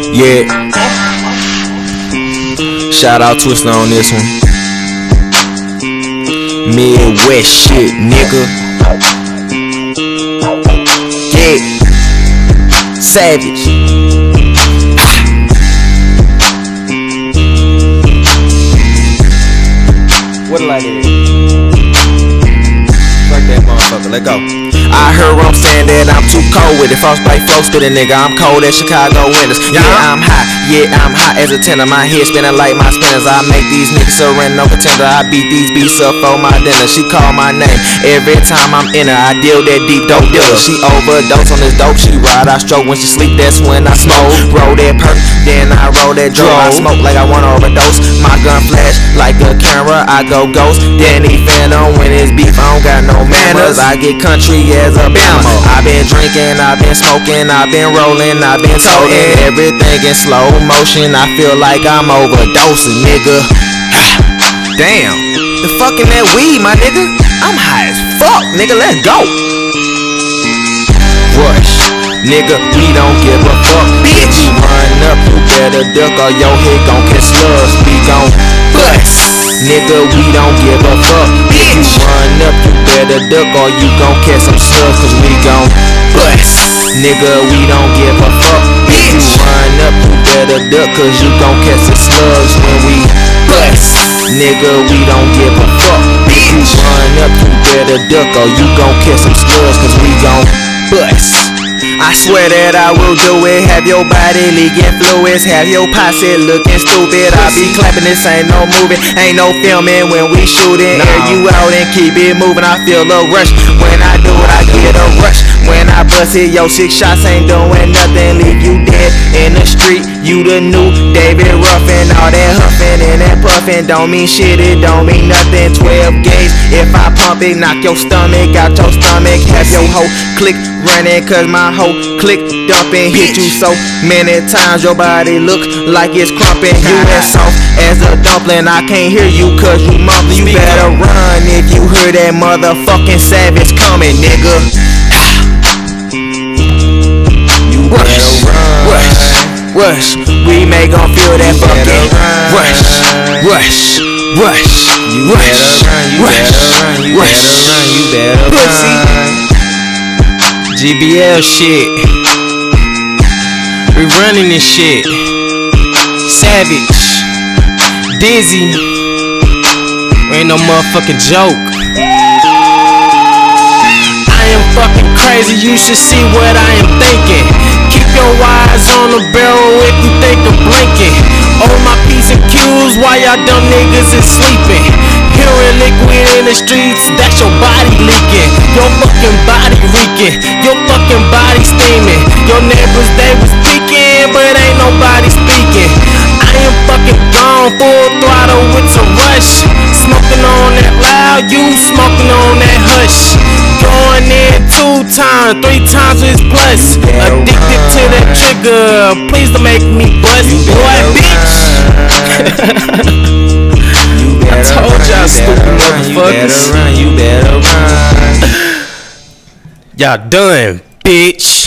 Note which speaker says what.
Speaker 1: Yeah. Shout out Twister on this one. Midwest shit, nigga. Yeah. Savage. What like it? Fuck that motherfucker, let go. I heard I'm saying that I'm too cold with it. Frostbite folks to the nigga, I'm cold as Chicago winters. Yeah, I'm hot as a tender. My head spinning like my spinners. I make these niggas surrender, no pretender. I beat these beats up for my dinner. She call my name every time I'm in her. I deal that deep dope dealer. She overdose on this dope. She ride, I stroke when she sleep. That's when I smoke. Roll that perk, then I roll that dope. I smoke like I want to overdose. My gun flash like a camera. I go ghost. Danny Phantom when it's beef. I don't got no manners. I get country as a Bama. I been drinking, I been smoking, I been rolling, I been toting. Everything in slow motion. I feel like I'm overdosing, nigga. Damn, the fucking that weed, my nigga. I'm high as fuck, nigga. Let's go. Rush, nigga. We don't give a fuck. Bitch, you run up, you better duck or your head gon' catch slugs. We gon' bust, nigga. We don't give a fuck. Bitch, you run up, you better duck or you gon' catch some slugs. Cause we gon' bust, nigga. We don't give a fuck. Bitch, you run up, you better duck cause you gon' catch some slugs when we bust, nigga. We don't give a fuck. Bitch, you run up, you better duck or you gon' catch some slugs cause we gon' bust. I swear that I will do it. Have your body leaking fluids, have your posse looking stupid. I be clapping, this ain't no movie, ain't no filming when we shooting. Air you out and keep it moving. I feel a rush when I do it, I get a rush. When I bust it, yo 6 shots ain't doing nothing. Leave you dead in the street. You the new David Ruffin. All that huffing and that puffing don't mean shit, it don't mean nothing. 12 gauge, if I pump it, knock your stomach out your stomach. Have your whole click running cause my whole click dumping. Hit you so many times your body look like it's crumping. You as soft as a dumpling, I can't hear you cause you mumbling. You better run if you hear that motherfucking savage coming, nigga. You better run, rush, we make 'em feel that fucking rush, rush, rush, rush, you better run. GBL shit, we running this shit. Savage, Dizzy, ain't no motherfucking joke. I am fucking crazy, you should see what I am thinking. Keep your eyes on the barrel if you think I'm blinking. Oh my P's and Q's, why y'all dumb niggas is sleeping? Hearing liquid in the streets, that's your body leaking. Your fucking body reeking, your fucking body steaming. Your neighbors, they was speaking, but ain't nobody speaking. I am fucking gone, full throttle with a rush. Smoking on that loud, you smoking on that hush. Going in 2 times, 3 times is plus. Addicted to that trigger, please don't make me bust. Boy, bitch. I told y'all stupid motherfuckers.
Speaker 2: You better run.
Speaker 1: Y'all done, bitch.